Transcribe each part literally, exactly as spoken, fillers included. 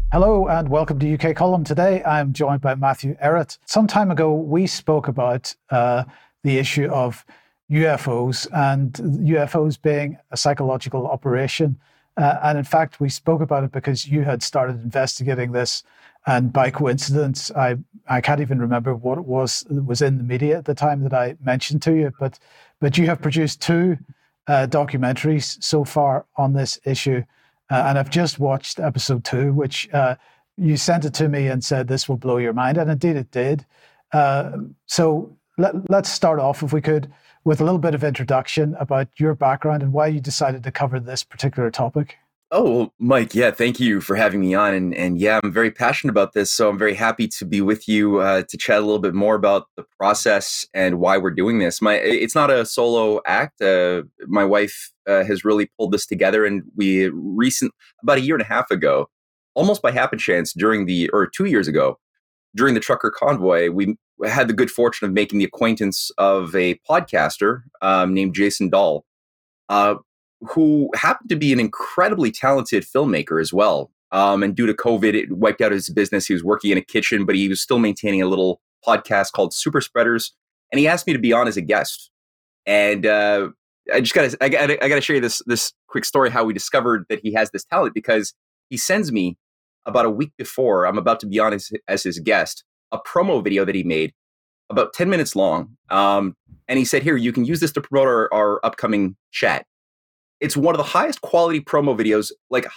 Hello and welcome to U K Column. Today I'm joined by Matthew Ehret. Some time ago we spoke about uh, the issue of U F Os and U F Os being a psychological operation. Uh, and in fact, we spoke about it because you had started investigating this. And by coincidence, I, I can't even remember what it was that was in the media at the time that I mentioned to you. But, but you have produced two uh, documentaries so far on this issue. Uh, and I've just watched episode two, which uh, you sent it to me and said, this will blow your mind. And indeed it did. Uh, so let, let's start off, if we could, with a little bit of introduction about your background and why you decided to cover this particular topic. Oh, well, Mike, yeah, thank you for having me on. And, and yeah, I'm very passionate about this. So I'm very happy to be with you uh, to chat a little bit more about the process and why we're doing this. My, It's not a solo act. Uh, my wife uh, has really pulled this together. And we recent, about a year and a half ago, almost by happenstance during the, or two years ago, during the trucker convoy, we had the good fortune of making the acquaintance of a podcaster um, named Jason Dahl. Uh, who happened to be an incredibly talented filmmaker as well. Um, and due to COVID, it wiped out his business. He was working in a kitchen, but he was still maintaining a little podcast called Super Spreaders. And he asked me to be on as a guest. And uh, I just gotta, I gotta, I gotta share you this, this quick story, how we discovered that he has this talent, because he sends me about a week before I'm about to be on as, as his guest, a promo video that he made about ten minutes long. Um, and he said, here, you can use this to promote our, our upcoming chat. It's one of the highest quality promo videos, like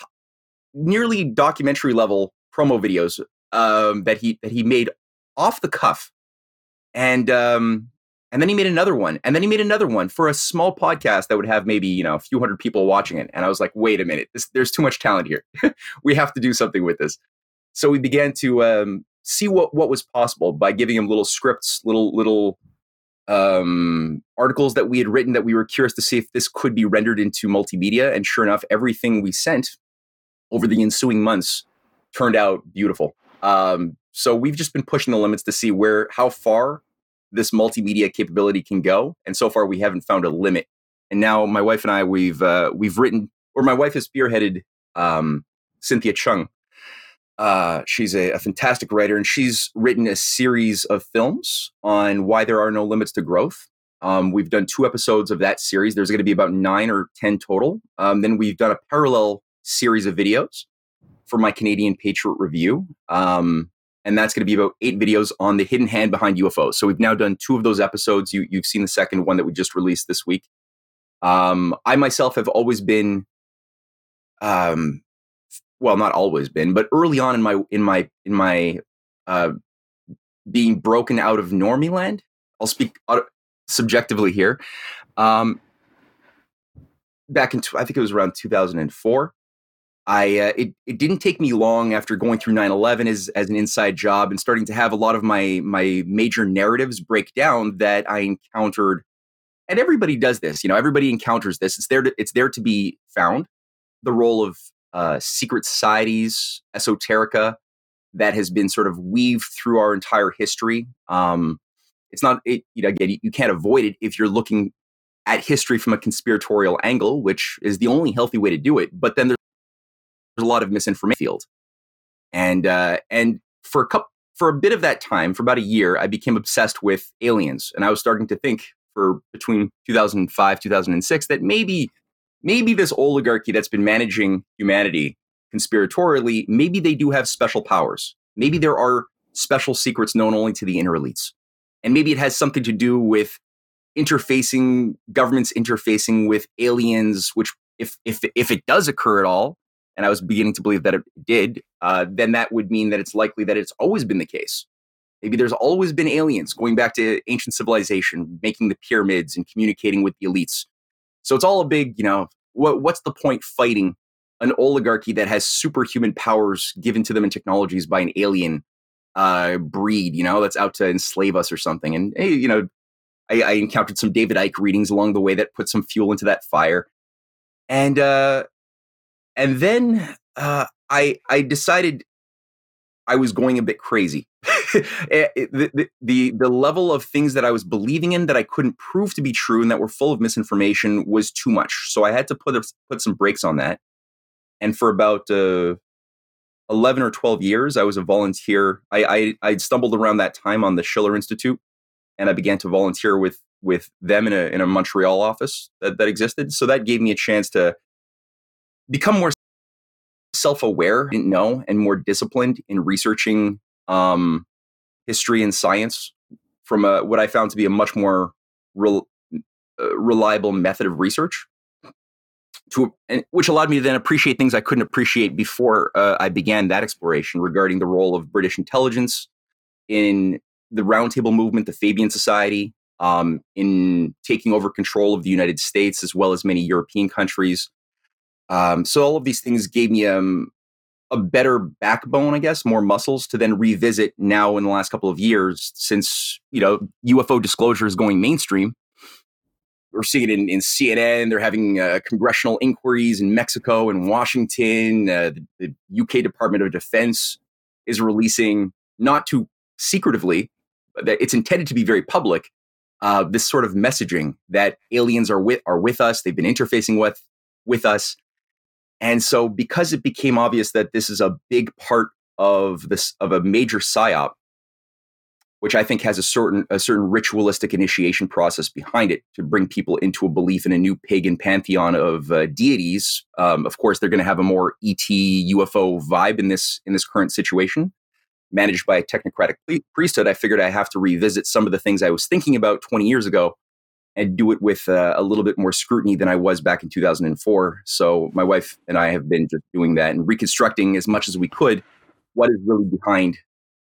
nearly documentary level promo videos um, that he that he made off the cuff, and um, and then he made another one, and then he made another one for a small podcast that would have maybe you know a few hundred people watching it. And I was like, wait a minute, this, there's too much talent here. We have to do something with this. So we began to um, see what what was possible by giving him little scripts, little little. Um, articles that we had written that we were curious to see if this could be rendered into multimedia. And sure enough, everything we sent over the ensuing months turned out beautiful. Um, so we've just been pushing the limits to see where, how far this multimedia capability can go. And so far we haven't found a limit. And now my wife and I, we've, uh, we've written, or my wife has spearheaded um, Cynthia Chung. Uh, she's a, a fantastic writer, and she's written a series of films on why there are no limits to growth. Um, we've done two episodes of that series. There's going to be about nine or ten total. Um, then we've done a parallel series of videos for my Canadian Patriot Review. Um, and that's going to be about eight videos on the hidden hand behind U F Os. So we've now done two of those episodes. You, you've seen the second one that we just released this week. Um, I myself have always been... Um, well, not always been, but early on in my in my in my uh, being broken out of normie land, I'll speak subjectively here. Um, back in, I think it was around two thousand four. I uh, it it didn't take me long after going through nine eleven as as an inside job and starting to have a lot of my my major narratives break down that I encountered. And everybody does this, you know. Everybody encounters this. It's there to it's there to be found. The role of Uh, secret societies, esoterica, that has been sort of weaved through our entire history. Um, it's not, it, you know, again, you, you can't avoid it if you're looking at history from a conspiratorial angle, which is the only healthy way to do it. But then there's, there's a lot of misinformation field, and uh, and for a couple, for a bit of that time, for about a year, I became obsessed with aliens, and I was starting to think for between two thousand five, two thousand six that maybe. Maybe this oligarchy that's been managing humanity conspiratorially, maybe they do have special powers. Maybe there are special secrets known only to the inner elites. And maybe it has something to do with interfacing, governments interfacing with aliens, which if if if it does occur at all, and I was beginning to believe that it did, uh, then that would mean that it's likely that it's always been the case. Maybe there's always been aliens going back to ancient civilization, making the pyramids and communicating with the elites. So it's all a big, you know, what, what's the point fighting an oligarchy that has superhuman powers given to them in technologies by an alien uh, breed, you know, that's out to enslave us or something. And, hey, you know, I, I encountered some David Icke readings along the way that put some fuel into that fire. And uh, and then uh, I I decided I was going a bit crazy. the, the, the, the level of things that I was believing in that I couldn't prove to be true and that were full of misinformation was too much. So I had to put a, put some brakes on that. And for about uh, eleven or twelve years, I was a volunteer. I, I I stumbled around that time on the Schiller Institute, and I began to volunteer with with them in a in a Montreal office that, that existed. So that gave me a chance to become more self-aware, didn't know, and more disciplined in researching um, history and science from a, what I found to be a much more rel- uh, reliable method of research, to and, which allowed me to then appreciate things I couldn't appreciate before uh, I began that exploration regarding the role of British intelligence in the Roundtable movement, the Fabian Society, um, in taking over control of the United States as well as many European countries. Um, so all of these things gave me um, a better backbone, I guess, more muscles to then revisit now in the last couple of years, since, you know, U F O disclosure is going mainstream. We're seeing it in, in C N N. They're having uh, congressional inquiries in Mexico and Washington. Uh, the, the U K Department of Defense is releasing, not too secretively, but that it's intended to be very public, uh, this sort of messaging that aliens are with are with us. They've been interfacing with with us. And so because it became obvious that this is a big part of this, of a major psyop, which I think has a certain a certain ritualistic initiation process behind it to bring people into a belief in a new pagan pantheon of uh, deities. Um, of course, they're going to have a more E T U F O vibe in this in this current situation, managed by a technocratic priesthood. I figured I have to revisit some of the things I was thinking about twenty years ago and do it with uh, a little bit more scrutiny than I was back in two thousand four. So my wife and I have been just doing that and reconstructing as much as we could what is really behind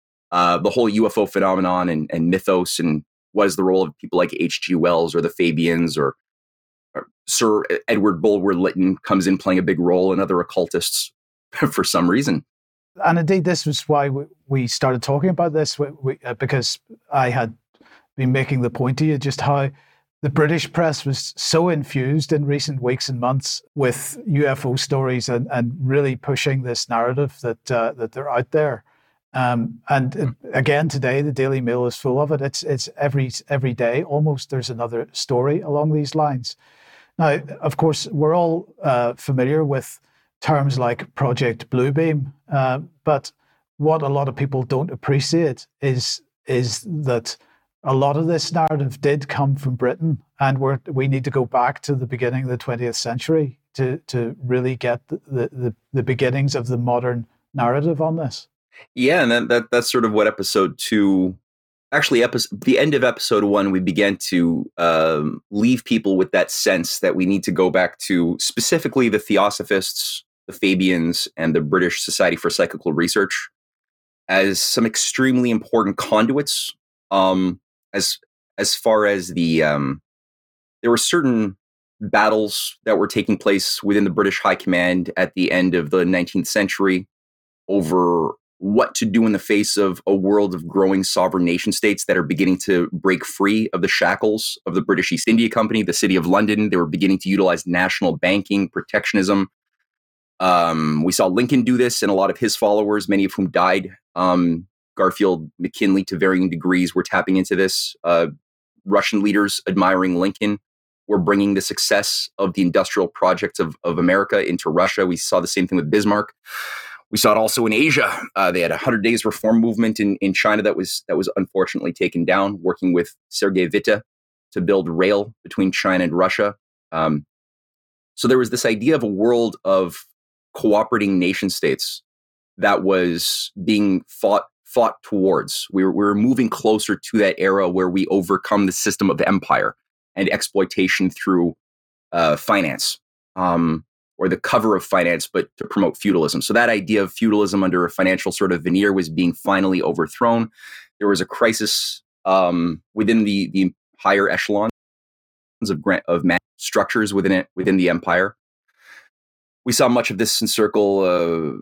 uh, the whole U F O phenomenon and, and mythos, and what is the role of people like H G Wells or the Fabians, or, or Sir Edward Bulwer-Lytton comes in playing a big role, and other occultists for some reason. And indeed, this was why we, we started talking about this, we, we, uh, because I had been making the point to you just how the British press was so infused in recent weeks and months with U F O stories and, and really pushing this narrative that uh, that they're out there. Um, and it, again, today, the Daily Mail is full of it. It's it's every every day, almost, there's another story along these lines. Now, of course, we're all uh, familiar with terms like Project Bluebeam, uh, but what a lot of people don't appreciate is is that a lot of this narrative did come from Britain, and we're, we need to go back to the beginning of the twentieth century to to really get the, the, the beginnings of the modern narrative on this. Yeah, and that, that that's sort of what episode two, actually episode, the end of episode one, we began to um, leave people with that sense that we need to go back to specifically the Theosophists, the Fabians, and the British Society for Psychical Research as some extremely important conduits. Um, as as far as the, um, there were certain battles that were taking place within the British High Command at the end of the nineteenth century over what to do in the face of a world of growing sovereign nation states that are beginning to break free of the shackles of the British East India Company, the City of London. They were beginning to utilize national banking, protectionism. Um, we saw Lincoln do this, and a lot of his followers, many of whom died. Um, Garfield, McKinley, to varying degrees, were tapping into this. Uh, Russian leaders admiring Lincoln were bringing the success of the industrial projects of, of America into Russia. We saw the same thing with Bismarck. We saw it also in Asia. Uh, they had a Hundred Days Reform movement in, in China that was that was unfortunately taken down, working with Sergei Witte to build rail between China and Russia. Um, so there was this idea of a world of cooperating nation states that was being fought fought towards. We were, we were moving closer to that era where we overcome the system of empire and exploitation through uh, finance. Um, or the cover of finance, but to promote feudalism. So that idea of feudalism under a financial sort of veneer was being finally overthrown. There was a crisis um, within the, the higher echelons of grant, of man structures within it, within the empire. We saw much of this encircle, uh,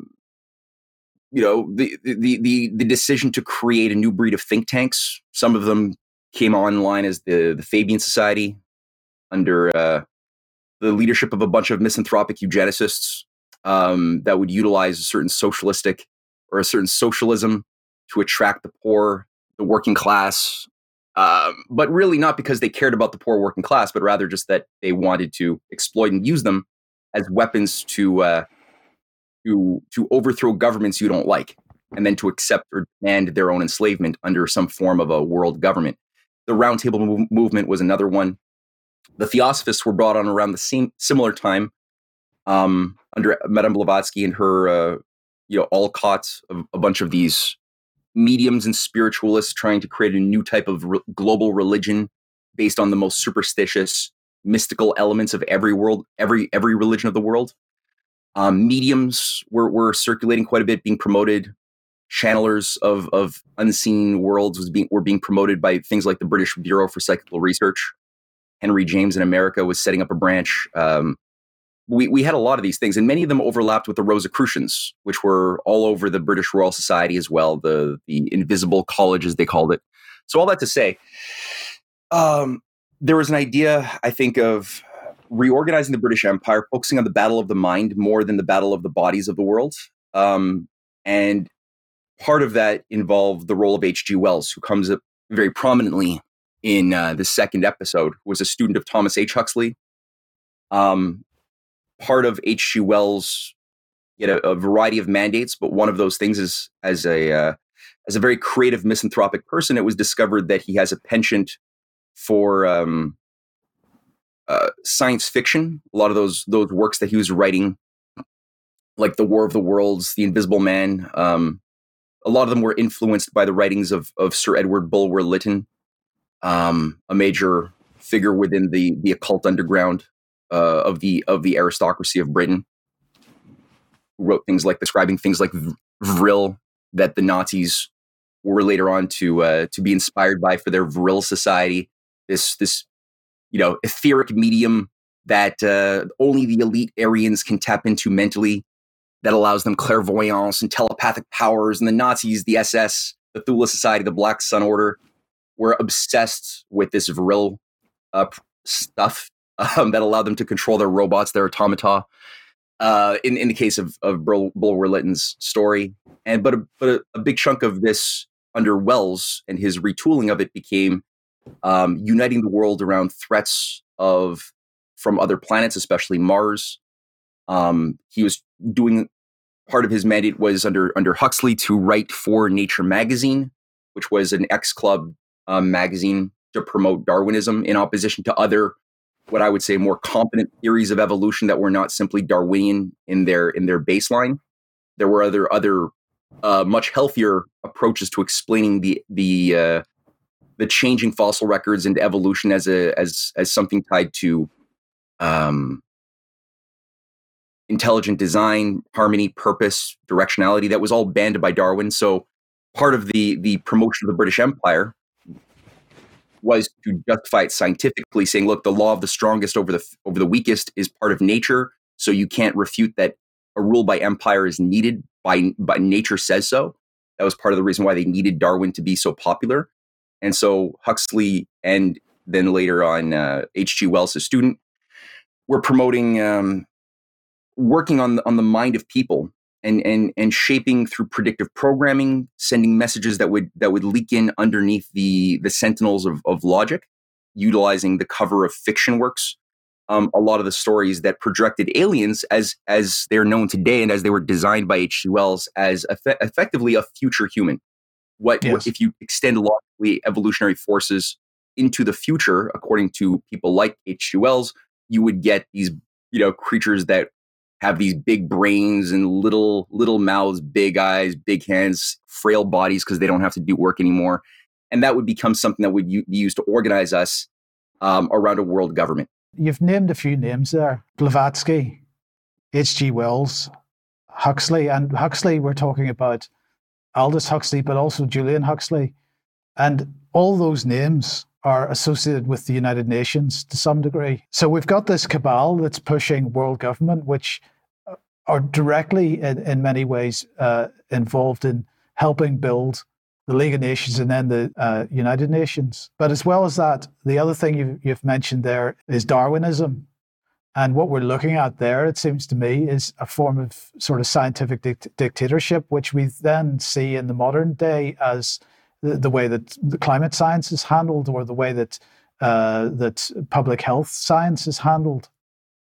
you know, the, the the the decision to create a new breed of think tanks. Some of them came online as the the Fabian Society under uh, the leadership of a bunch of misanthropic eugenicists um, that would utilize a certain socialistic or a certain socialism to attract the poor, the working class, uh, but really not because they cared about the poor working class, but rather just that they wanted to exploit and use them as weapons to uh, to to overthrow governments you don't like, and then to accept or demand their own enslavement under some form of a world government. The Round Table mov- movement was another one. The Theosophists were brought on around the same similar time, um, under Madame Blavatsky and her, uh, you know, Alcott, a, a bunch of these mediums and spiritualists trying to create a new type of re- global religion based on the most superstitious, mystical elements of every world, every every religion of the world. Um, mediums were, were circulating quite a bit, being promoted. Channelers of, of unseen worlds was being were being promoted by things like the British Bureau for Psychical Research. Henry James in America was setting up a branch. Um, we we had a lot of these things, and many of them overlapped with the Rosicrucians, which were all over the British Royal Society as well. The the Invisible College, as they called it. So all that to say, um, there was an idea, I think, of reorganizing the British Empire, focusing on the battle of the mind more than the battle of the bodies of the world. Um, and part of that involved the role of H G Wells, who comes up very prominently in uh, the second episode, who was a student of Thomas H. Huxley. Um, part of H G Wells, he had a, a variety of mandates, but one of those things is, as a uh, as a very creative misanthropic person, it was discovered that he has a penchant for um, Uh, science fiction. A lot of those those works that he was writing, like The War of the Worlds, The Invisible Man, um, a lot of them were influenced by the writings of of Sir Edward Bulwer Lytton, um, a major figure within the the occult underground uh, of the of the aristocracy of Britain, who wrote things like describing things like Vril that the Nazis were later on to uh, to be inspired by for their Vril Society. This this you know, etheric medium that uh, only the elite Aryans can tap into mentally, that allows them clairvoyance and telepathic powers. And the Nazis, the S S, the Thule Society, the Black Sun Order, were obsessed with this Vril uh, stuff um, that allowed them to control their robots, their automata. Uh, in, in the case of, of Bul- Bulwer Lytton's story. And but, a, but a, a big chunk of this under Wells and his retooling of it became Um, uniting the world around threats of from other planets, especially Mars. Um, he was doing part of his mandate was under under Huxley to write for Nature magazine, which was an ex-club um, magazine to promote Darwinism in opposition to other, what I would say, more competent theories of evolution that were not simply Darwinian in their in their baseline. There were other other uh, much healthier approaches to explaining the the uh, the changing fossil records and evolution as a as as something tied to um, intelligent design, harmony, purpose, directionality. That was all banned by Darwin. So part of the the promotion of the British Empire was to justify it scientifically, saying, look, the law of the strongest over the over the weakest is part of nature. So you can't refute that a rule by empire is needed by by nature says so. That was part of the reason why they needed Darwin to be so popular. And so Huxley and then later on uh, H G Wells, a student, were promoting um, working on the, on the mind of people and and and shaping through predictive programming, sending messages that would that would leak in underneath the the sentinels of, of logic, utilizing the cover of fiction works. Um, a lot of the stories that projected aliens as as they're known today and as they were designed by H G Wells as eff- effectively a future human. What, Yes. what if you extend logically evolutionary forces into the future, according to people like H G Wells, you would get these, you know, creatures that have these big brains and little little mouths, big eyes, big hands, frail bodies because they don't have to do work anymore, and that would become something that would u- be used to organize us um, around a world government. You've named a few names there: Blavatsky, H G Wells, Huxley, and Huxley. We're talking about Aldous Huxley, but also Julian Huxley. And all those names are associated with the United Nations to some degree. So we've got this cabal that's pushing world government, which are directly, in, in many ways, uh, involved in helping build the League of Nations and then the uh, United Nations. But as well as that, the other thing you've, you've mentioned there is Darwinism. And what we're looking at there, it seems to me, is a form of sort of scientific dict- dictatorship, which we then see in the modern day as the, the way that the climate science is handled, or the way that uh, that public health science is handled.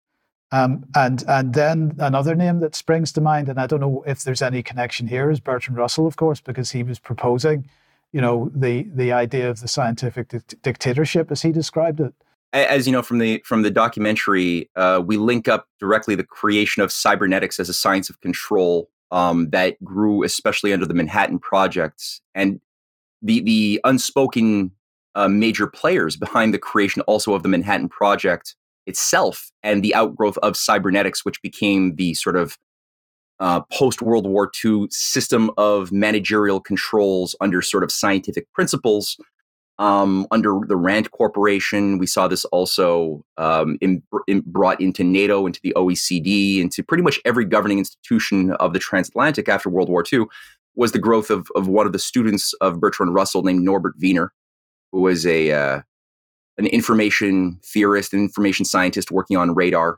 Um, and and then another name that springs to mind, and I don't know if there's any connection here, is Bertrand Russell, of course, because he was proposing, you know, the the idea of the scientific di- dictatorship, as he described it. As you know from the from the documentary, uh, we link up directly the creation of cybernetics as a science of control um, that grew especially under the Manhattan Project, and the the unspoken uh, major players behind the creation also of the Manhattan Project itself and the outgrowth of cybernetics, which became the sort of uh, post-World War Two system of managerial controls under sort of scientific principles. Um, under the RAND Corporation, we saw this also um, in, in, brought into NATO, into the O E C D, into pretty much every governing institution of the transatlantic after World War Two, was the growth of, of one of the students of Bertrand Russell named Norbert Wiener, who was a uh, an information theorist, an information scientist working on radar.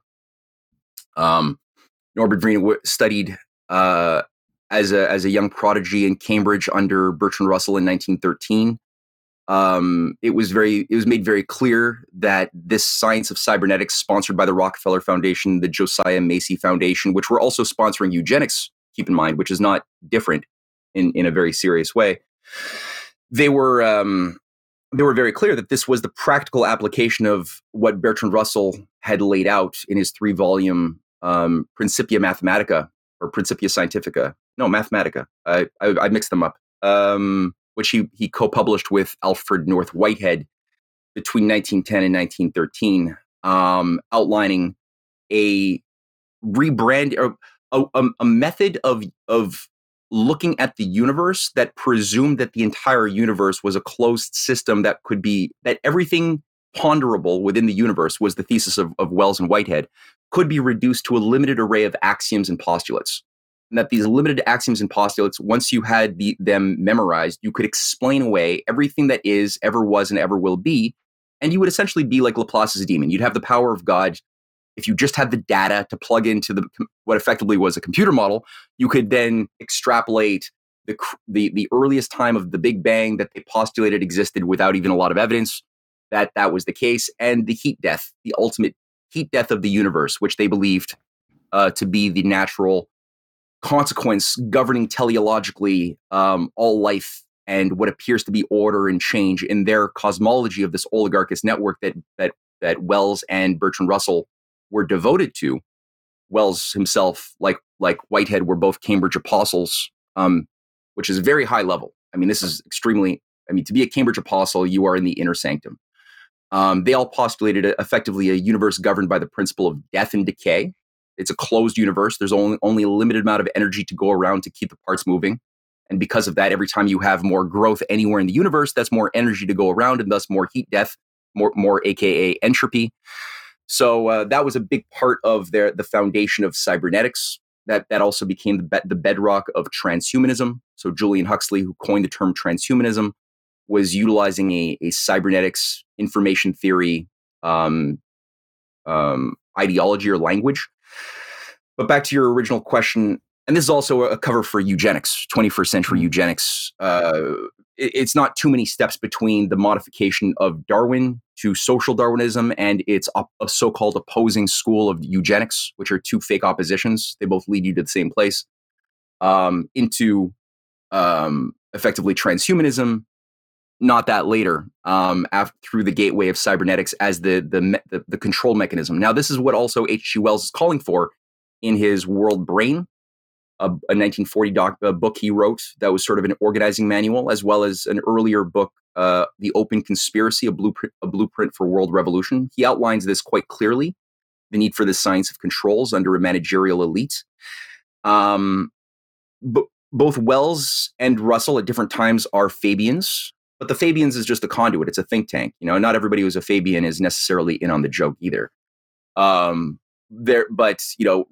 Um, Norbert Wiener w- studied uh, as a as a young prodigy in Cambridge under Bertrand Russell in nineteen thirteen. Um, it was very, it was made very clear that this science of cybernetics, sponsored by the Rockefeller Foundation, the Josiah Macy Foundation, which were also sponsoring eugenics, keep in mind, which is not different in, in a very serious way. They were, um, they were very clear that this was the practical application of what Bertrand Russell had laid out in his three-volume um, Principia Mathematica or Principia Scientifica. No, Mathematica. I, I, I mixed them up. Um, which he, he co-published with Alfred North Whitehead between nineteen ten and nineteen thirteen, um, outlining a rebrand, or a, a, a method of, of looking at the universe that presumed that the entire universe was a closed system that could be, that everything ponderable within the universe, was the thesis of, of Wells and Whitehead, could be reduced to a limited array of axioms and postulates. And that these limited axioms and postulates, once you had the, them memorized, you could explain away everything that is, ever was, and ever will be. And you would essentially be like Laplace's demon. You'd have the power of God. If you just had the data to plug into the what effectively was a computer model, you could then extrapolate the, the, the earliest time of the Big Bang that they postulated existed without even a lot of evidence that that was the case, and the heat death, the ultimate heat death of the universe, which they believed uh, to be the natural consequence governing teleologically um, all life and what appears to be order and change in their cosmology of this oligarchist network that that that Wells and Bertrand Russell were devoted to. Wells himself, like like Whitehead, were both Cambridge apostles, um, which is very high level. I mean, this is extremely. I mean, to be a Cambridge apostle, you are in the inner sanctum. Um, they all postulated a, effectively a universe governed by the principle of death and decay. It's a closed universe. There's only, only a limited amount of energy to go around to keep the parts moving. And because of that, every time you have more growth anywhere in the universe, that's more energy to go around and thus more heat death, more, more A K A entropy. So uh, that was a big part of their the foundation of cybernetics. That, that also became the, be- the bedrock of transhumanism. So Julian Huxley, who coined the term transhumanism, was utilizing a, a cybernetics information theory um, um, ideology or language. But back to your original question, and this is also a cover for eugenics, twenty-first century mm-hmm. eugenics. Uh, it, it's not too many steps between the modification of Darwin to social Darwinism and its op- a so-called opposing school of eugenics, which are two fake oppositions. They both lead you to the same place, um, into um, effectively transhumanism. Not that later, um, after, through the gateway of cybernetics as the, the the the control mechanism. Now, this is what also H G. Wells is calling for in his World Brain, a, a nineteen forty doc, a book he wrote that was sort of an organizing manual, as well as an earlier book, uh, The Open Conspiracy, a blueprint, a blueprint for world revolution. He outlines this quite clearly, the need for the science of controls under a managerial elite. Um, b- both Wells and Russell at different times are Fabians. But the Fabians is just a conduit. It's a think tank. You know, not everybody who's a Fabian is necessarily in on the joke either. Um, there, but you know,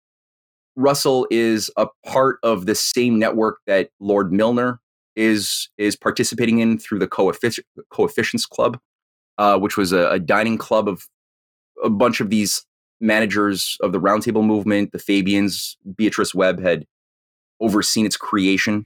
Russell is a part of the same network that Lord Milner is is participating in through the Coeffic- Coefficients Club, uh, which was a, a dining club of a bunch of these managers of the Roundtable movement. The Fabians, Beatrice Webb had overseen its creation,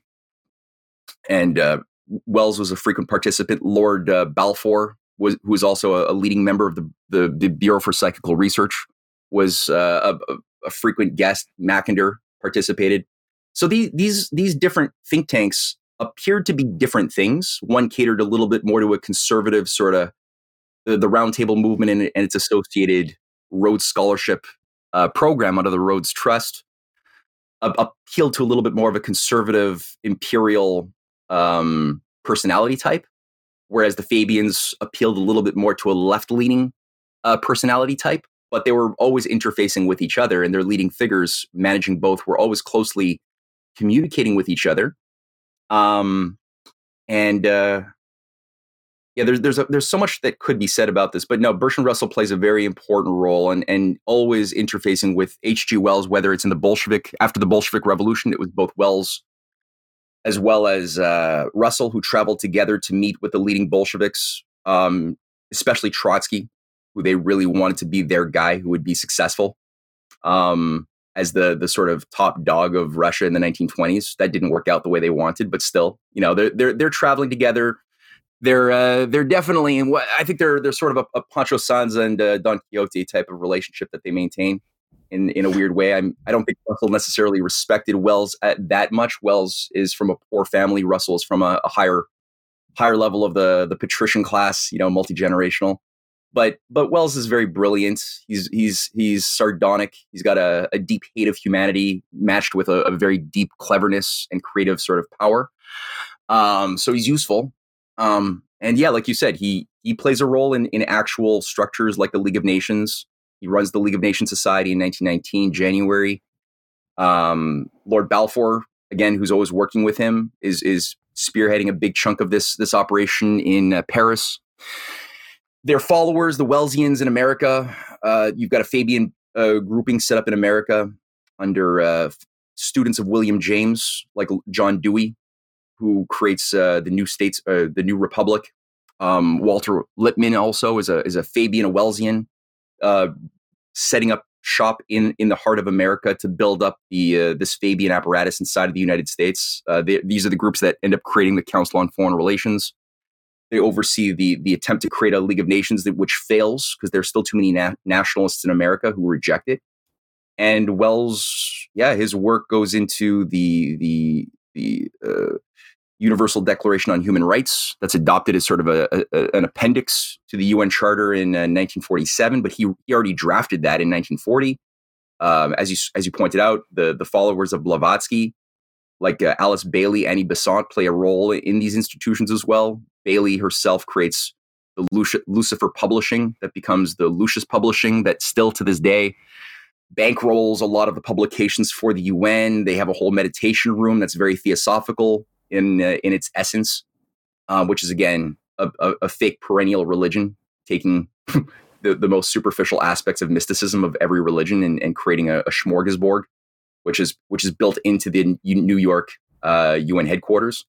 and uh, Wells was a frequent participant. Lord uh, Balfour was, who was also a, a leading member of the, the, the Bureau for Psychical Research, was uh, a, a frequent guest. Mackinder participated. So these these these different think tanks appeared to be different things. One catered a little bit more to a conservative sort of the, the Roundtable movement and, and its associated Rhodes Scholarship uh, program under the Rhodes Trust. Uh, appealed to a little bit more of a conservative imperial um, personality type, whereas the Fabians appealed a little bit more to a left-leaning uh, personality type. But they were always interfacing with each other, and their leading figures managing both were always closely communicating with each other. Um, and uh, yeah, there's there's a, there's so much that could be said about this, but no, Bertrand Russell plays a very important role, and and always interfacing with H G. Wells, whether it's in the Bolshevik after the Bolshevik Revolution. It was both Wells as well as uh, Russell who traveled together to meet with the leading Bolsheviks, um, especially Trotsky, who they really wanted to be their guy who would be successful um, as the the sort of top dog of Russia in the nineteen twenties. That didn't work out the way they wanted, but still, you know, they're they're they're traveling together. They're uh, they're definitely in what I think they're they're sort of a, a Pancho Sanza and uh, Don Quixote type of relationship that they maintain in in a weird way. I'm I don't think Russell necessarily respected Wells at that much. Wells is from a poor family. Russell is from a, a higher higher level of the the patrician class, you know, multi-generational. But but Wells is very brilliant. He's he's he's sardonic. He's got a, a deep hate of humanity matched with a, a very deep cleverness and creative sort of power. Um, so he's useful. Um, and yeah, like you said, he he plays a role in, in actual structures like the League of Nations. He runs the League of Nations Society in nineteen nineteen, January. Um, Lord Balfour, again, who's always working with him, is is spearheading a big chunk of this this operation in uh, Paris. Their followers, the Wellesians in America, uh, you've got a Fabian uh, grouping set up in America under uh, students of William James, like John Dewey, who creates uh, the new states, uh, the new republic. Um, Walter Lippmann also is a is a Fabian, a Wellesian, uh, setting up shop in in the heart of America to build up the uh, this Fabian apparatus inside of the United States. Uh, they, these are the groups that end up creating the Council on Foreign Relations. They oversee the the attempt to create a League of Nations that which fails because there's still too many na- nationalists in America who reject it. And Wells, yeah, his work goes into the the the uh, Universal Declaration on Human Rights that's adopted as sort of a, a, an appendix to the U N Charter in uh, nineteen forty-seven, but he, he already drafted that in nineteen forty. Um, as you as you pointed out, the the followers of Blavatsky, like uh, Alice Bailey, Annie Besant, play a role in these institutions as well. Bailey herself creates the Luci- Lucifer Publishing that becomes the Lucius Publishing that still to this day bankrolls a lot of the publications for the U N. They have a whole meditation room that's very theosophical in uh, in its essence, uh, which is again a, a, a fake perennial religion, taking the, the most superficial aspects of mysticism of every religion and, and creating a, a smorgasbord, which is which is built into the New York uh, U N headquarters.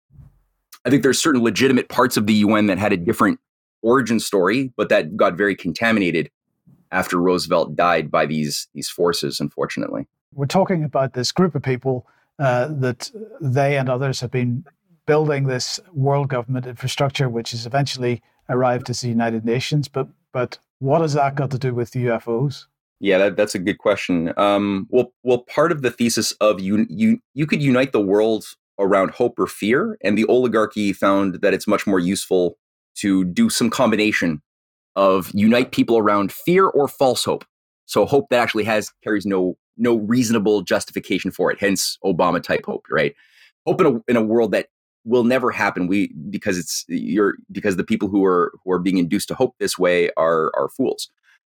I think there's certain legitimate parts of the U N that had a different origin story, but that got very contaminated after Roosevelt died by these these forces, unfortunately. We're talking about this group of people uh, that they and others have been building this world government infrastructure, which has eventually arrived as the United Nations. But but what has that got to do with U F Os? Yeah, that, that's a good question. Um, well, well, part of the thesis of you, you, you could unite the world around hope or fear, and the oligarchy found that it's much more useful to do some combination of unite people around fear or false hope. So hope that actually has carries no no reasonable justification for it. Hence, Obama type hope, right? Hope in a in a world that will never happen. We because it's you're because the people who are who are being induced to hope this way are are fools.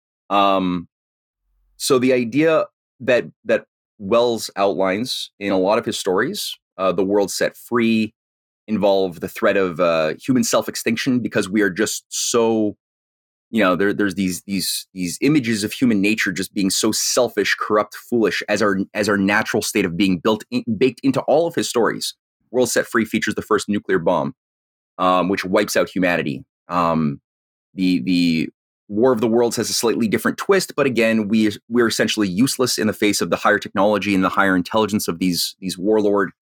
Um. So the idea that that Wells outlines in a lot of his stories, uh, the world set free, involve the threat of uh, human self-extinction because we are just so, you know, there, there's these these these images of human nature just being so selfish, corrupt, foolish as our as our natural state of being built in, baked into all of his stories. World Set Free features the first nuclear bomb, um, which wipes out humanity. Um, the the War of the Worlds has a slightly different twist, but again, we we're essentially useless in the face of the higher technology and the higher intelligence of these these warlord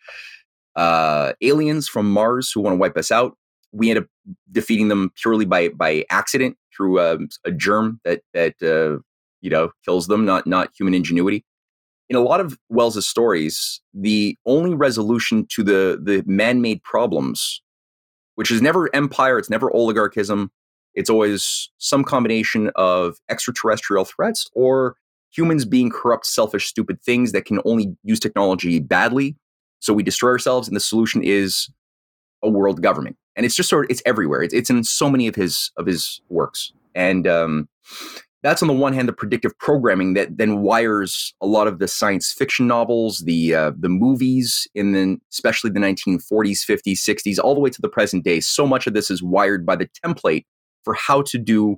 uh, aliens from Mars who want to wipe us out. We end up defeating them purely by by accident through a, a germ that that uh, you know, kills them, not not human ingenuity. In a lot of Wells's stories, the only resolution to the the man-made problems, which is never empire, it's never oligarchism, it's always some combination of extraterrestrial threats or humans being corrupt, selfish, stupid things that can only use technology badly. So we destroy ourselves, and the solution is a world government. And it's just sort of, it's everywhere. It's, it's in so many of his of his works. And um, that's on the one hand, the predictive programming that then wires a lot of the science fiction novels, the uh, the movies, in the, especially the nineteen forties, fifties, sixties, all the way to the present day. So much of this is wired by the template for how to do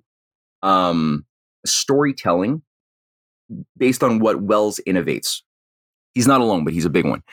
um, storytelling based on what Wells innovates. He's not alone, but he's a big one.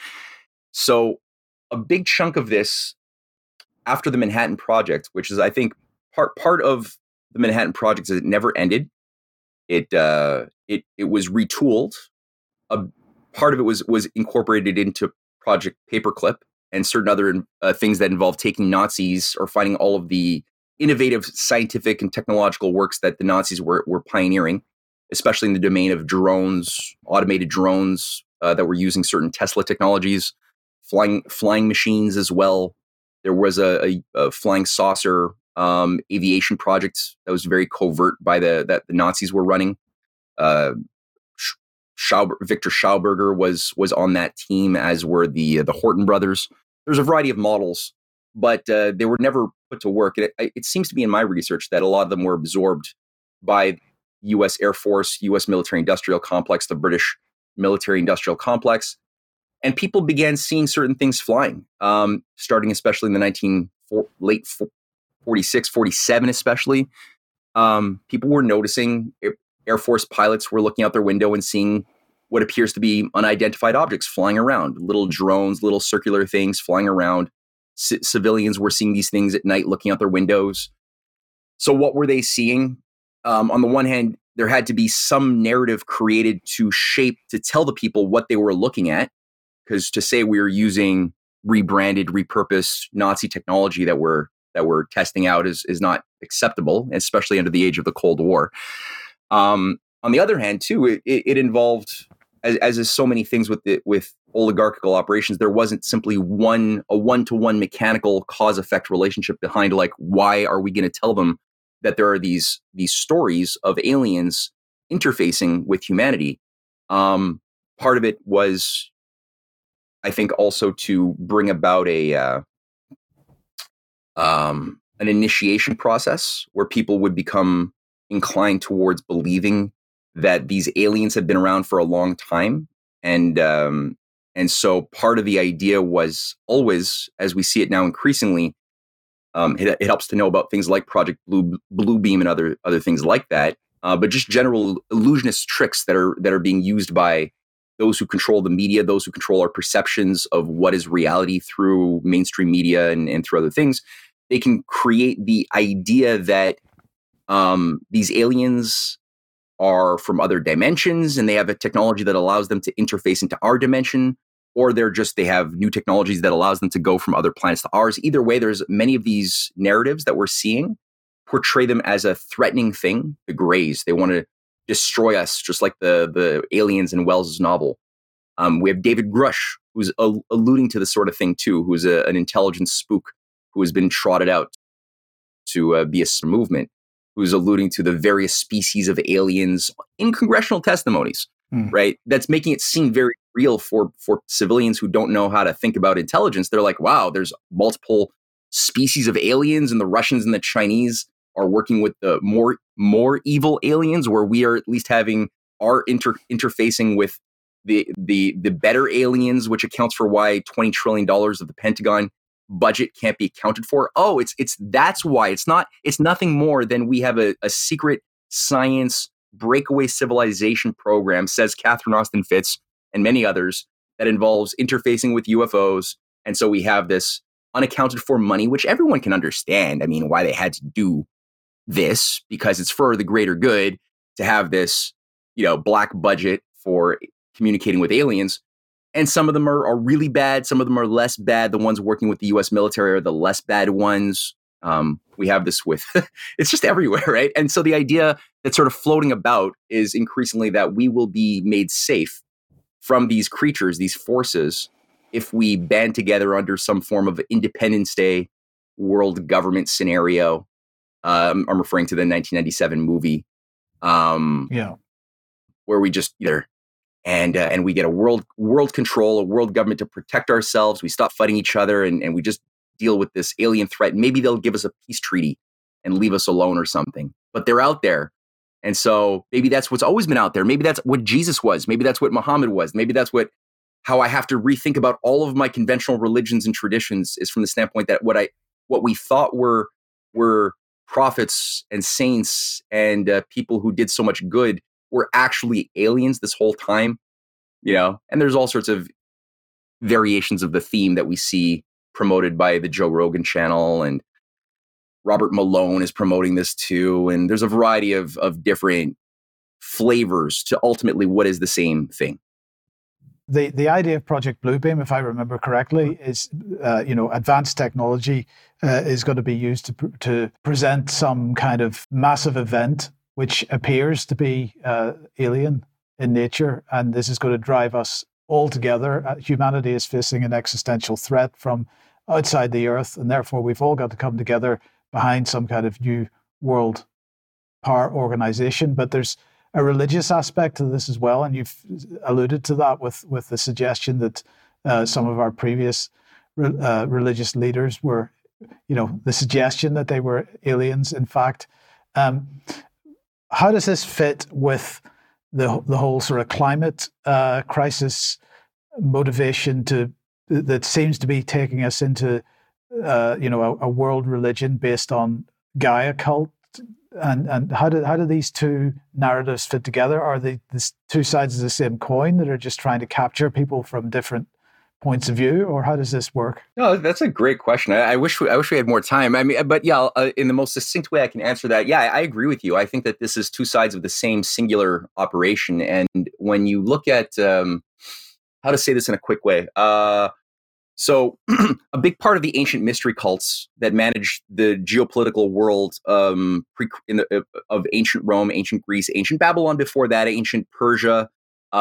So a big chunk of this after the Manhattan Project, which is, I think, part part of the Manhattan Project is it never ended. It uh, it it was retooled. A part of it was was incorporated into Project Paperclip and certain other uh, things that involve taking Nazis or finding all of the innovative scientific and technological works that the Nazis were were pioneering, especially in the domain of drones, automated drones uh, that were using certain Tesla technologies, flying flying machines as well. There was a, a, a flying saucer um, aviation project that was very covert by the that the Nazis were running. Uh, Schauber, Victor Schauberger was was on that team, as were the the Horton brothers. There's a variety of models, but uh, they were never put to work. It, it seems to be in my research that a lot of them were absorbed by U S Air Force, U S military industrial complex, the British military industrial complex. And people began seeing certain things flying, um, starting especially in the nineteen late forty-six, forty-seven, especially. Um, people were noticing Air Force pilots were looking out their window and seeing what appears to be unidentified objects flying around, little drones, little circular things flying around. C- civilians were seeing these things at night, looking out their windows. So what were they seeing? Um, on the one hand, there had to be some narrative created to shape, to tell the people what they were looking at. Because to say we were using rebranded, repurposed Nazi technology that we're that we're testing out is is not acceptable, especially under the age of the Cold War. Um, on the other hand, too, it, it involved, as, as is so many things with the, with oligarchical operations, there wasn't simply one a one to one mechanical cause effect relationship behind, like, why are we going to tell them that there are these these stories of aliens interfacing with humanity? Um, part of it was, I think, also to bring about a uh, um, an initiation process where people would become inclined towards believing that these aliens had been around for a long time, and um, and so part of the idea was always, as we see it now increasingly, um, it, it helps to know about things like Project Blue Bluebeam and other other things like that, uh, but just general illusionist tricks that are that are being used by those who control the media, those who control our perceptions of what is reality through mainstream media and, and through other things. They can create the idea that um, these aliens are from other dimensions and they have a technology that allows them to interface into our dimension, or they're just, they have new technologies that allows them to go from other planets to ours. Either way, there's many of these narratives that we're seeing portray them as a threatening thing, the Greys. They want to destroy us, just like the the aliens in Wells's novel. Um, we have David Grush, who's a, alluding to this sort of thing too, who's a, an intelligence spook who has been trotted out to uh, be a movement, who's alluding to the various species of aliens in congressional testimonies, mm. right? That's making it seem very real for for civilians who don't know how to think about intelligence. They're like, wow, there's multiple species of aliens, and the Russians and the Chinese are working with the more more evil aliens, where we are at least having our inter- interfacing with the the the better aliens, which accounts for why twenty trillion dollars of the Pentagon budget can't be accounted for. Oh, it's it's that's why it's not it's nothing more than we have a, a secret science breakaway civilization program, says Catherine Austin Fitts and many others, that involves interfacing with U F Os, and so we have this unaccounted for money, which everyone can understand. I mean, why they had to do this, because it's for the greater good to have this, you know, black budget for communicating with aliens. And some of them are, are really bad. Some of them are less bad. The ones working with the U S military are the less bad ones. Um, we have this with, it's just everywhere, right? And so the idea that's sort of floating about is increasingly that we will be made safe from these creatures, these forces, if we band together under some form of Independence Day world government scenario. Um, I'm referring to the nineteen ninety-seven movie, um, Yeah. where we just either and uh, and we get a world world control, a world government to protect ourselves. We stop fighting each other, and, and we just deal with this alien threat. Maybe they'll give us a peace treaty and leave us alone or something. But they're out there, and so maybe that's what's always been out there. Maybe that's what Jesus was. Maybe that's what Muhammad was. Maybe that's what how I have to rethink about all of my conventional religions and traditions is from the standpoint that what I what we thought were were prophets and saints and uh, people who did so much good were actually aliens this whole time, you know? And there's all sorts of variations of the theme that we see promoted by the Joe Rogan channel, and Robert Malone is promoting this too. And there's a variety of, of different flavors to ultimately what is the same thing. The the idea of Project Bluebeam, if I remember correctly, is uh, you know advanced technology uh, is going to be used to pr- to present some kind of massive event which appears to be uh, alien in nature, and this is going to drive us all together. Uh, humanity is facing an existential threat from outside the Earth, and therefore we've all got to come together behind some kind of new world power organization. But there's a religious aspect to this as well, and you've alluded to that with, with the suggestion that uh, some of our previous re- uh, religious leaders were, you know, the suggestion that they were aliens, in fact. Um, how does this fit with the the whole sort of climate uh, crisis motivation to that seems to be taking us into, uh, you know, a, a world religion based on Gaia cult? And and how do how do these two narratives fit together? Are they the two sides of the same coin that are just trying to capture people from different points of view, or how does this work? No, that's a great question. I, I wish we, I wish we had more time. I mean, but yeah, uh, in the most succinct way I can answer that. Yeah, I, I agree with you. I think that this is two sides of the same singular operation. And when you look at um, how to say this in a quick way. Uh, So a big part of the ancient mystery cults that managed the geopolitical world um, pre- in the, of ancient Rome, ancient Greece, ancient Babylon before that, ancient Persia,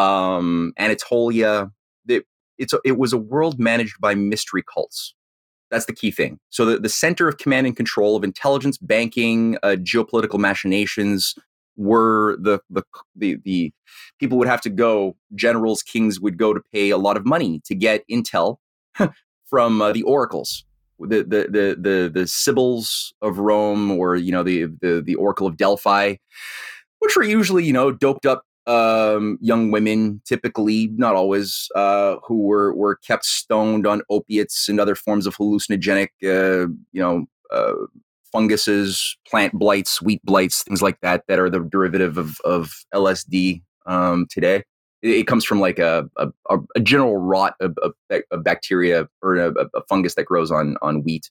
um, Anatolia, it, it's a, it was a world managed by mystery cults. That's the key thing. So the, the center of command and control of intelligence, banking, uh, geopolitical machinations were the, the the the people would have to go, generals, kings would go to pay a lot of money to get intel from uh, the oracles, the, the the the the sibyls of Rome, or you know the the the Oracle of Delphi, which are usually you know doped up um, young women, typically not always, uh, who were were kept stoned on opiates and other forms of hallucinogenic, uh, you know, uh, funguses, plant blights, wheat blights, things like that, that are the derivative of of L S D um, today. It comes from like a a, a general rot of a, a bacteria or a, a fungus that grows on on wheat.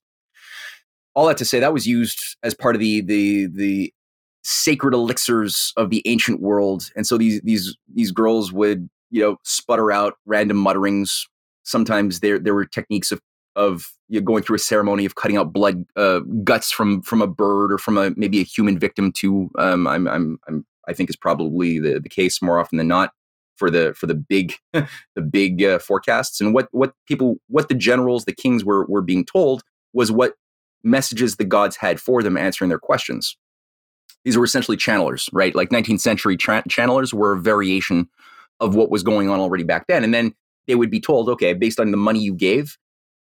All that to say, that was used as part of the the the sacred elixirs of the ancient world, and so these these these girls would you know sputter out random mutterings. Sometimes there there were techniques of of you know, going through a ceremony of cutting out blood uh, guts from from a bird or from a maybe a human victim too. Um, I'm I'm I'm I think is probably the the case more often than not. For the for the big the big uh, forecasts, and what what people what the generals, the kings were were being told was what messages the gods had for them, answering their questions. These were essentially channelers, right? Like nineteenth century tra- channelers were a variation of what was going on already back then, and then they would be told, okay, based on the money you gave,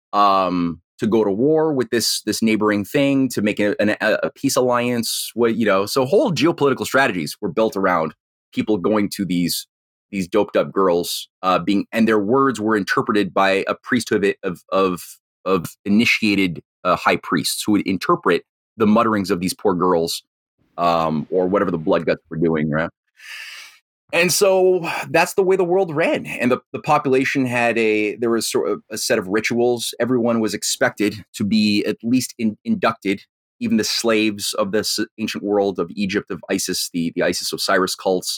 um, to go to war with this this neighboring thing, to make a, an, a peace alliance. What you know, so whole geopolitical strategies were built around people going to these. These doped up girls uh, being, and their words were interpreted by a priesthood of of of initiated uh, high priests who would interpret the mutterings of these poor girls, um, or whatever the blood guts were doing, right? And so that's the way the world ran, and the, the population had a there was sort of a set of rituals. Everyone was expected to be at least in, inducted. Even the slaves of this ancient world of Egypt, of Isis, the the Isis Osiris cults.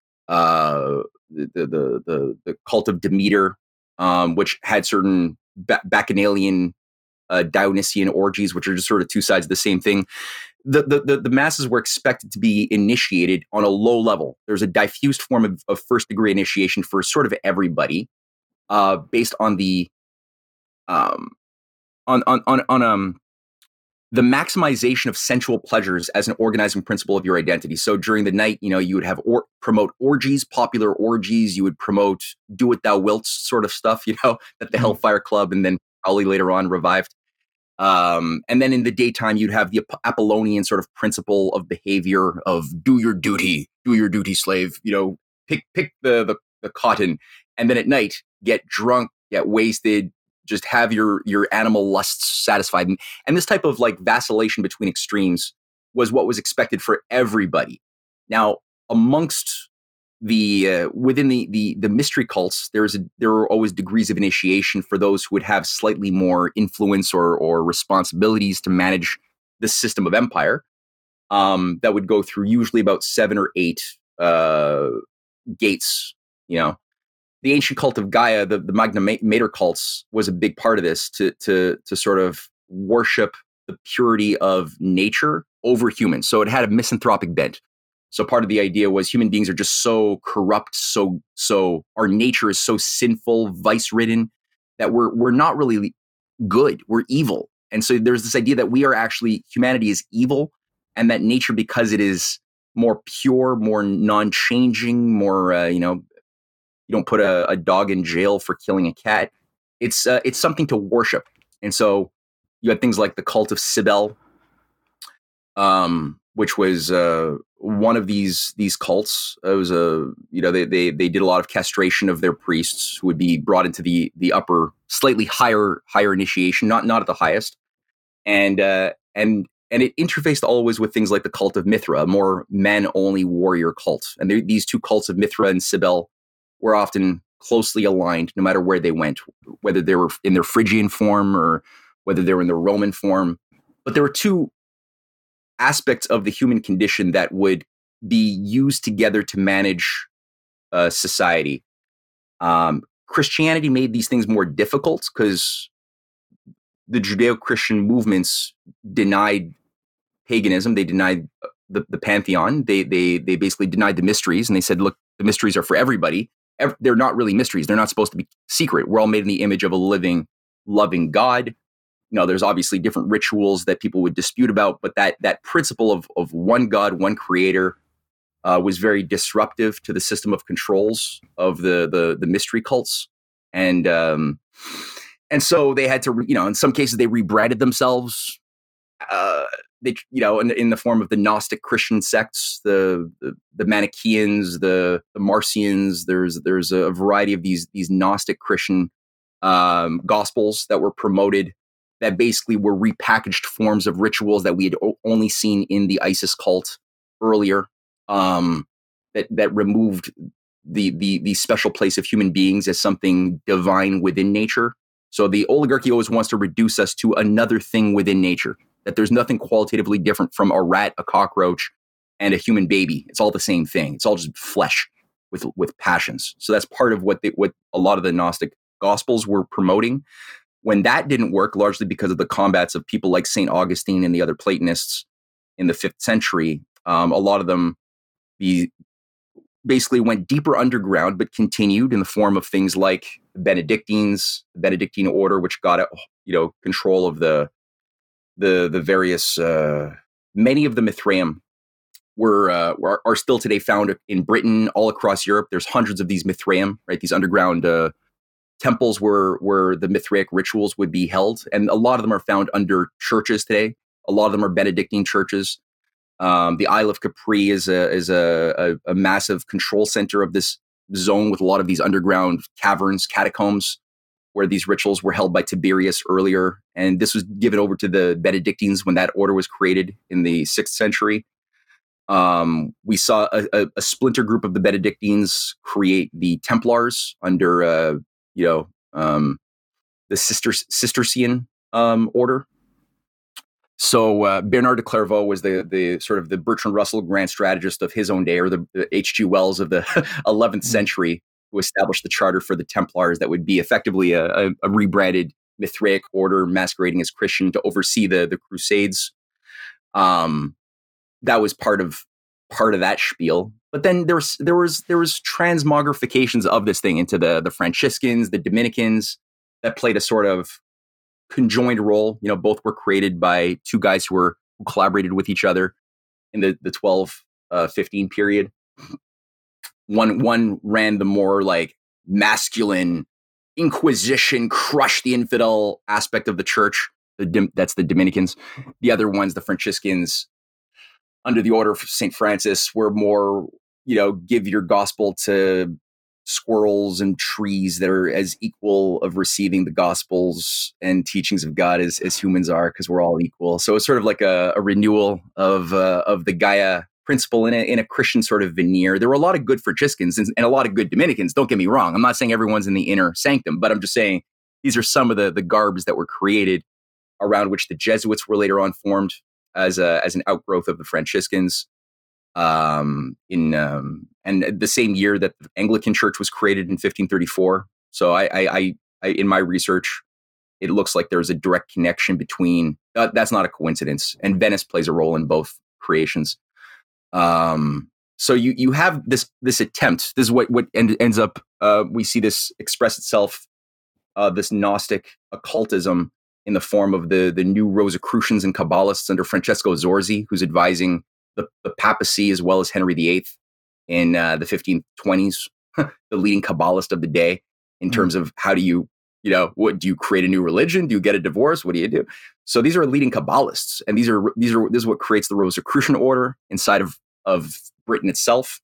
Uh, the, the the the cult of Demeter, um, which had certain ba- bacchanalian uh, Dionysian orgies, which are just sort of two sides of the same thing. The, the, the, the masses were expected to be initiated on a low level. There's a diffused form of, of first degree initiation for sort of everybody, uh, based on the um, on on on, on um the maximization of sensual pleasures as an organizing principle of your identity. So during the night, you know, you would have or promote orgies, popular orgies. You would promote do what thou wilt sort of stuff, you know, that the mm-hmm. Hellfire Club and then probably later on revived. Um, and then in the daytime, you'd have the Apollonian sort of principle of behavior of do your duty, do your duty, slave, you know, pick, pick the, the, the cotton. And then at night, get drunk, get wasted, just have your, your animal lusts satisfied. And, and this type of like vacillation between extremes was what was expected for everybody. Now, amongst the, uh, within the, the, the mystery cults, there's a, there are always degrees of initiation for those who would have slightly more influence or, or responsibilities to manage the system of empire. Um, that would go through usually about seven or eight, uh, gates, you know. The ancient cult of Gaia, the, the Magna Mater cults, was a big part of this to, to, to sort of worship the purity of nature over humans. So it had a misanthropic bent. So part of the idea was human beings are just so corrupt, so so our nature is so sinful, vice-ridden, that we're we're not really good. We're evil. And so there's this idea that we are actually, humanity is evil, and that nature, because it is more pure, more non-changing, more, uh, you know, you don't put a, a dog in jail for killing a cat. It's uh, it's something to worship. And so you had things like the cult of Cybele, um, which was uh, one of these these cults. It was a you know they they they did a lot of castration of their priests who would be brought into the the upper, slightly higher higher initiation, not not at the highest, and uh, and and it interfaced always with things like the cult of Mithra, a more men only warrior cult. And they, these two cults of Mithra and Cybele were often closely aligned, no matter where they went, whether they were in their Phrygian form or whether they were in their Roman form. But there were two aspects of the human condition that would be used together to manage uh, society. Um, Christianity made these things more difficult because the Judeo-Christian movements denied paganism. They denied the, the pantheon. They, they, they basically denied the mysteries, and they said, look, the mysteries are for everybody. They're not really mysteries. They're not supposed to be secret. We're all made in the image of a living, loving God. You know, there's obviously different rituals that people would dispute about, but that that principle of of one God, one creator, uh, was very disruptive to the system of controls of the the, the mystery cults, and um, and so they had to, you know, in some cases they rebranded themselves. Uh, They, you know, in, in the form of the Gnostic Christian sects, the the, the Manichaeans, the, the Marcions. There's there's a variety of these these Gnostic Christian um, gospels that were promoted, that basically were repackaged forms of rituals that we had o- only seen in the Isis cult earlier. Um, that that removed the the the special place of human beings as something divine within nature. So the oligarchy always wants to reduce us to another thing within nature. That there's nothing qualitatively different from a rat, a cockroach, and a human baby. It's all the same thing. It's all just flesh with with passions. So that's part of what they, what a lot of the Gnostic Gospels were promoting. When that didn't work, largely because of the combats of people like Saint Augustine and the other Platonists in the fifth century, um, a lot of them be, basically went deeper underground, but continued in the form of things like Benedictines, the Benedictine order, which got you know control of the the the various uh, many of the Mithraeum were, uh, were are still today found in Britain, all across Europe. There's hundreds of these Mithraeum, right? These underground uh, temples where where the Mithraic rituals would be held, and a lot of them are found under churches today. A lot of them are Benedictine churches. Um, the Isle of Capri is a is a, a, a massive control center of this zone with a lot of these underground caverns, catacombs, where these rituals were held by Tiberius earlier. And this was given over to the Benedictines when that order was created in the sixth century. Um, we saw a, a, a splinter group of the Benedictines create the Templars under, uh, you know, um, the Cister- Cistercian um, order. So uh, Bernard de Clairvaux was the the sort of the Bertrand Russell grand strategist of his own day, or the, the H G Wells of the eleventh century, who established the charter for the Templars that would be effectively a, a, a rebranded Mithraic order masquerading as Christian to oversee the the Crusades. Um, that was part of part of that spiel. But then there was there was there was transmogrifications of this thing into the the Franciscans, the Dominicans, that played a sort of conjoined role. You know, both were created by two guys who were who collaborated with each other in the the twelve fifteen period. One one ran the more like masculine Inquisition, crush the infidel aspect of the church. The, that's the Dominicans. The other ones, the Franciscans, under the order of Saint Francis, were more, you know, give your gospel to squirrels and trees that are as equal of receiving the gospels and teachings of God as, as humans are, because we're all equal. So it's sort of like a, a renewal of uh, of the Gaia principle in a, in a Christian sort of veneer. There were a lot of good Franciscans and, and a lot of good Dominicans. Don't get me wrong. I'm not saying everyone's in the inner sanctum, but I'm just saying these are some of the, the garbs that were created around which the Jesuits were later on formed as a, as an outgrowth of the Franciscans. Um, in um, and the same year that the Anglican Church was created in fifteen thirty-four. So I, I, I, I in my research, it looks like there's a direct connection between. Uh, that's not a coincidence, and Venice plays a role in both creations. Um, so you you have this this attempt. This is what what end, ends up. Uh, we see this express itself. Uh, this Gnostic occultism in the form of the the new Rosicrucians and Kabbalists under Francesco Zorzi, who's advising the, the papacy as well as Henry the Eighth in uh, the fifteen twenties, the leading Kabbalist of the day in terms mm. of how do you, you know, what do you create a new religion? Do you get a divorce? What do you do? So these are leading Kabbalists, and these are these are this is what creates the Rosicrucian order inside of of Britain itself.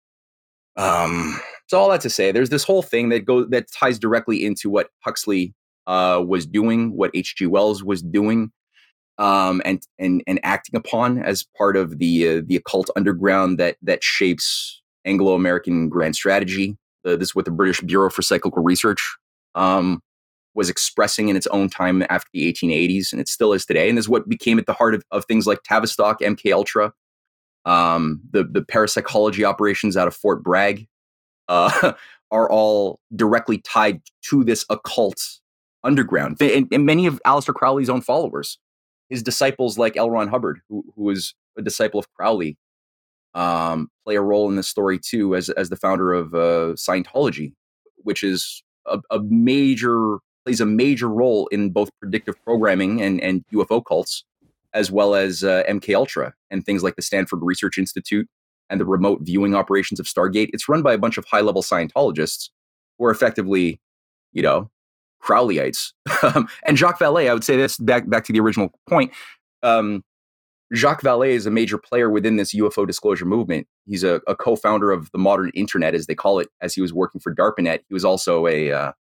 Um, so all that to say, there's this whole thing that goes that ties directly into what Huxley uh, was doing, what H G Wells was doing. Um, and and and acting upon as part of the uh, the occult underground that that shapes Anglo-American grand strategy. Uh, this is what the British Bureau for Cyclical Research um, was expressing in its own time after the eighteen eighties, and it still is today. And this is what became at the heart of, of things like Tavistock, M K Ultra, um, the the parapsychology operations out of Fort Bragg, uh, are all directly tied to this occult underground. And, and many of Aleister Crowley's own followers. His disciples like L. Ron Hubbard, who, who was a disciple of Crowley, um, play a role in this story too, as as the founder of uh, Scientology, which is a, a major plays a major role in both predictive programming and, and U F O cults, as well as uh, M K Ultra and things like the Stanford Research Institute and the remote viewing operations of Stargate. It's run by a bunch of high level Scientologists who are effectively, you know, Crowleyites. And Jacques Vallée, I would say this back back to the original point. Um, Jacques Vallée is a major player within this U F O disclosure movement. He's a, a co-founder of the modern internet, as they call it, as he was working for DARPANET. He was also a uh,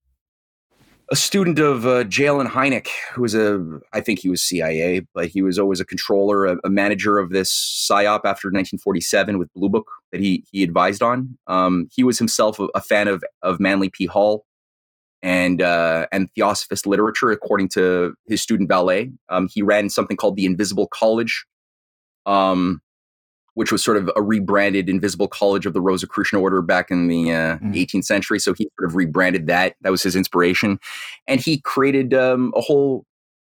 a student of uh, J. Allen Hynek, who was a, I think he was C I A, but he was always a controller, a, a manager of this PSYOP after nineteen forty-seven with Blue Book that he he advised on. Um, he was himself a, a fan of of Manly P. Hall and uh, and Theosophist literature, according to his student Vallée. Um, he ran something called the Invisible College, um, which was sort of a rebranded Invisible College of the Rosicrucian Order back in the uh, mm. eighteenth century. So he sort of rebranded that. That was his inspiration. And he created um, a whole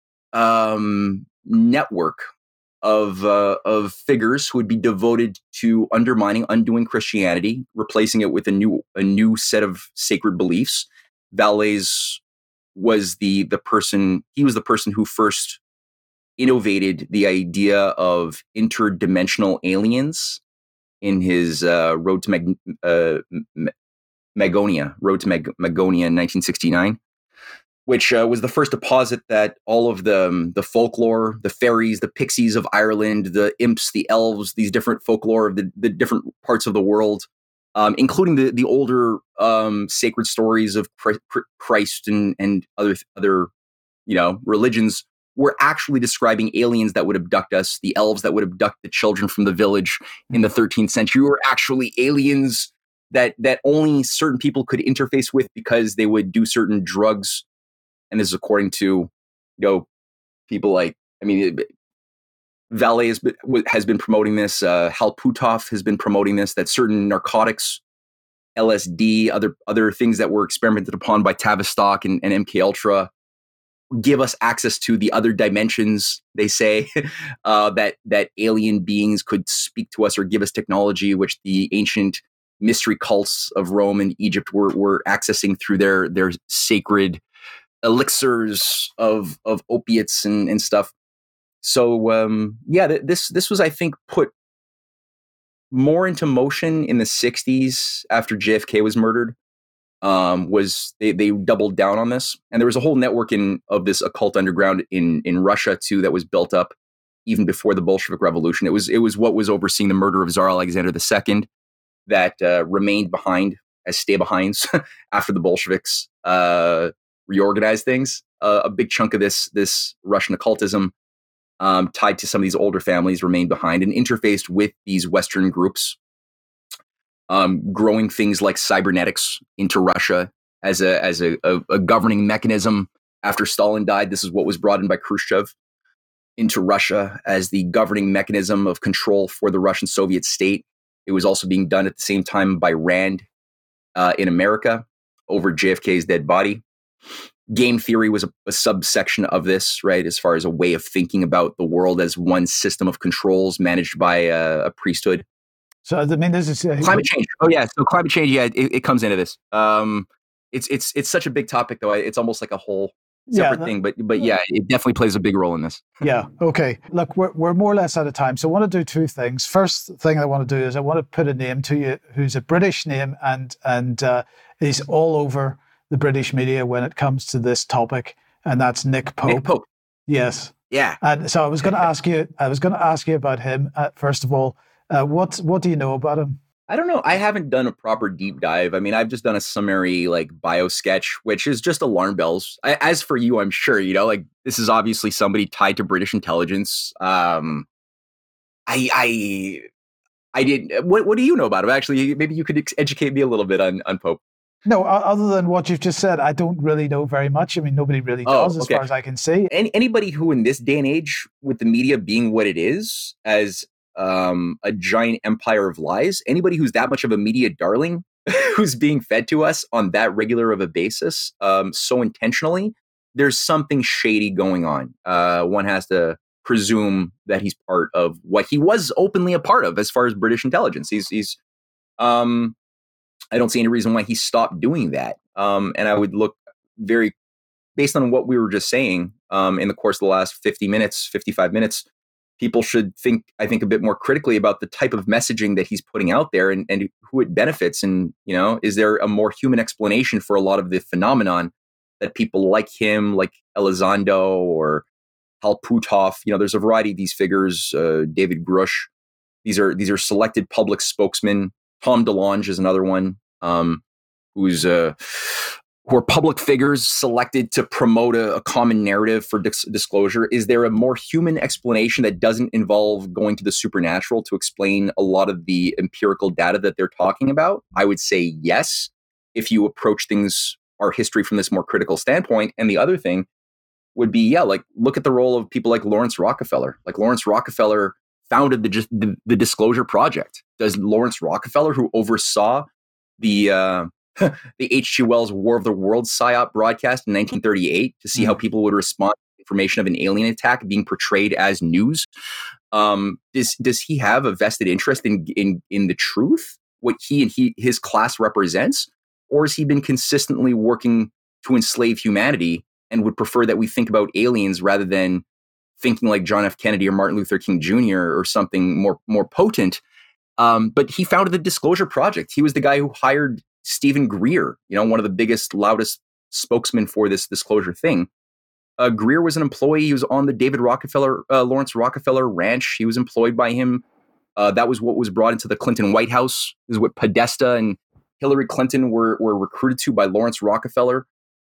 um, network of uh, of figures who would be devoted to undermining, undoing Christianity, replacing it with a new a new set of sacred beliefs. Vallée's was the the person, he was the person who first innovated the idea of interdimensional aliens in his uh, Road to Mag- uh, Magonia, Road to Mag- Magonia in nineteen sixty-nine, which uh, was the first to posit that all of the, um, the folklore, the fairies, the pixies of Ireland, the imps, the elves, these different folklore of the, the different parts of the world, Um, including the the older um, sacred stories of Christ and and other other you know religions, were actually describing aliens that would abduct us. The elves that would abduct the children from the village in the thirteenth century were actually aliens that that only certain people could interface with because they would do certain drugs. And this is according to you know people like I mean. Vallée has been, has been promoting this. Uh, Hal Puthoff has been promoting this, that certain narcotics, L S D, other other things that were experimented upon by Tavistock and, and M K Ultra give us access to the other dimensions, they say, uh, that that alien beings could speak to us or give us technology, which the ancient mystery cults of Rome and Egypt were were accessing through their their sacred elixirs of of opiates and, and stuff. So um, yeah, th- this this was, I think, put more into motion in the sixties after J F K was murdered. Um, was they, they doubled down on this, and there was a whole network in of this occult underground in in Russia too that was built up even before the Bolshevik Revolution. It was it was what was overseeing the murder of Tsar Alexander the Second that uh, remained behind as stay-behinds after the Bolsheviks uh, reorganized things. Uh, a big chunk of this this Russian occultism um, tied to some of these older families remained behind and interfaced with these Western groups. Um, growing things like cybernetics into Russia as a as a, a, a governing mechanism. After Stalin died, this is what was brought in by Khrushchev into Russia as the governing mechanism of control for the Russian Soviet state. It was also being done at the same time by Rand uh, in America over J F K's dead body. Game theory was a, a subsection of this, right, as far as a way of thinking about the world as one system of controls managed by a, a priesthood. So I mean, this is uh, climate change. Oh yeah, so climate change. Yeah, it, it comes into this. Um, it's it's it's such a big topic, though. It's almost like a whole separate yeah, that, thing. But but yeah, it definitely plays a big role in this. Yeah. Okay. Look, we're we're more or less out of time, so I want to do two things. First thing I want to do is I want to put a name to you, who's a British name and and uh, is all over the British media when it comes to this topic, and that's Nick Pope. Nick Pope. Yes. Yeah. And so I was going to ask you. I was going to ask you about him uh, first of all. Uh, what what do you know about him? I don't know. I haven't done a proper deep dive. I mean, I've just done a summary like bio sketch, which is just alarm bells. I, as for you, I'm sure, you know, like this is obviously somebody tied to British intelligence. Um, I I I didn't. What what do you know about him? Actually, maybe you could ex- educate me a little bit on on Pope. No, other than what you've just said, I don't really know very much. I mean, nobody really does, oh, okay. As far as I can see. Any, anybody who in this day and age, with the media being what it is, as um, a giant empire of lies, anybody who's that much of a media darling, who's being fed to us on that regular of a basis, um, so intentionally, there's something shady going on. Uh, one has to presume that he's part of what he was openly a part of as far as British intelligence. He's, he's, um, I don't see any reason why he stopped doing that. Um, and I would look very, based on what we were just saying, um, in the course of the last fifty minutes, fifty-five minutes, people should think, I think, a bit more critically about the type of messaging that he's putting out there and, and who it benefits. And, you know, is there a more human explanation for a lot of the phenomenon that people like him, like Elizondo or Hal Puthoff, you know, there's a variety of these figures, uh, David Grush. These are, these are selected public spokesmen. Tom DeLonge is another one, um, who's uh, who are public figures selected to promote a, a common narrative for dis- disclosure. Is there a more human explanation that doesn't involve going to the supernatural to explain a lot of the empirical data that they're talking about? I would say yes, if you approach things, our history, from this more critical standpoint. And the other thing would be, yeah, like look at the role of people like Lawrence Rockefeller. Like Lawrence Rockefeller founded the, the, the Disclosure Project. Does Lawrence Rockefeller, who oversaw the uh, the H G. Wells War of the Worlds psyop broadcast in nineteen thirty-eight to see mm-hmm. how people would respond to information of an alien attack being portrayed as news, um, does does he have a vested interest in in in the truth, what he and he his class represents, or has he been consistently working to enslave humanity and would prefer that we think about aliens rather than thinking like John F. Kennedy or Martin Luther King Junior or something more more potent? Um, but he founded the Disclosure Project. He was the guy who hired Stephen Greer, you know, one of the biggest, loudest spokesmen for this disclosure thing. Uh, Greer was an employee. He was on the David Rockefeller, uh, Lawrence Rockefeller ranch. He was employed by him. Uh, that was what was brought into the Clinton White House. This is what Podesta and Hillary Clinton were were recruited to by Lawrence Rockefeller.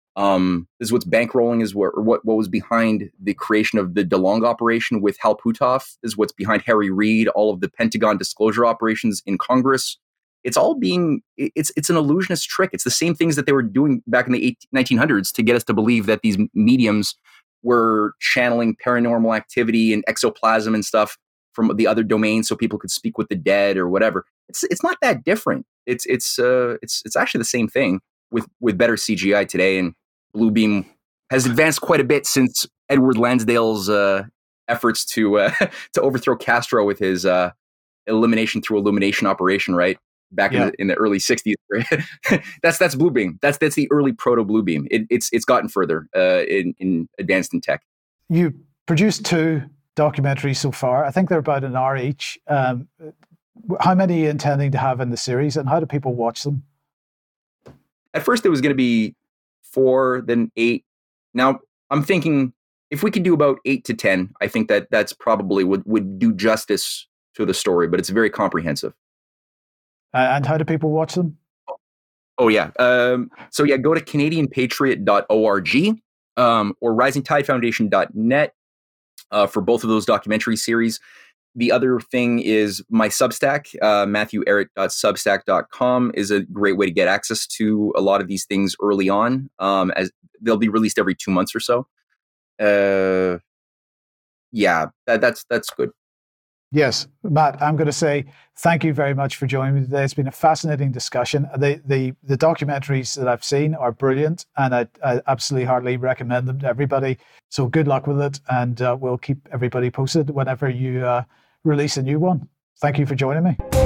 Um, this is what's bankrolling, is what, what what was behind the creation of the DeLonge operation with Hal Puthoff. This is what's behind Harry Reid, all of the Pentagon disclosure operations in Congress. It's all being, it's it's an illusionist trick. It's the same things that they were doing back in the nineteen hundreds to get us to believe that these mediums were channeling paranormal activity and ectoplasm and stuff from the other domains so people could speak with the dead or whatever. It's it's not that different. It's it's uh it's it's actually the same thing with with better C G I today and blue beam has advanced quite a bit since Edward Lansdale's uh, efforts to uh, to overthrow Castro with his uh, elimination through illumination operation, right? Back yeah. in, the, in the early sixties. that's that's Bluebeam. That's that's the early proto Bluebeam. It, it's it's gotten further uh, in, in advanced in tech. You produced two documentaries so far. I think they're about an hour each. Um, how many are you intending to have in the series, and how do people watch them? At first, it was going to be four, then eight. Now, I'm thinking if we could do about eight to ten, I think that that's probably would, would do justice to the story, but it's very comprehensive. Uh, and how do people watch them? Oh, yeah. Um, so, yeah, go to Canadian Patriot dot org um, or rising tide foundation dot net uh, for both of those documentary series. The other thing is my Substack, uh, matthew ehret dot substack dot com is a great way to get access to a lot of these things early on, um, as they'll be released every two months or so. Uh, yeah, that, that's that's good. Yes, Matt, I'm going to say thank you very much for joining me today. It's been a fascinating discussion. The the, the documentaries that I've seen are brilliant, and I, I absolutely heartily recommend them to everybody. So good luck with it, and uh, we'll keep everybody posted whenever you uh, release a new one. Thank you for joining me.